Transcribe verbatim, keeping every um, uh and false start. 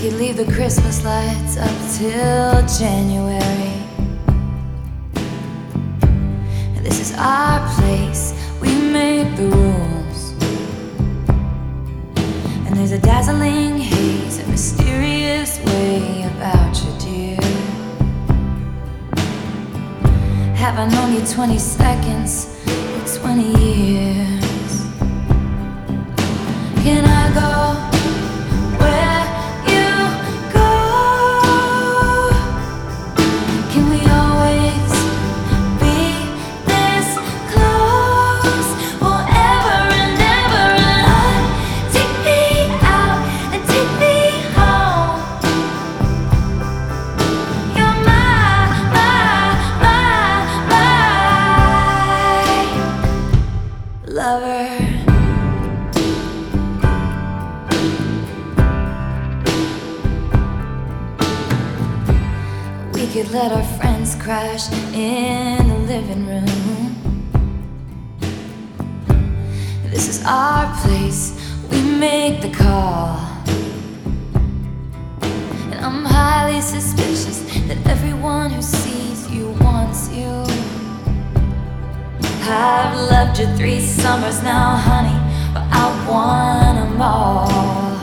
could leave the Christmas lights up till January. This is our place, we make the rules. And there's a dazzling haze, a mysterious way about you, dear. Have I known you twenty seconds or twenty years? Can I go where you go? Can we always be this close forever and ever? And on, take me out and take me home. You're my, my, my, my lover. We could let our friends crash in the living room. This is our place, we make the call. And I'm highly suspicious that everyone who sees you wants you. I've loved you three summers now, honey, but I want them all.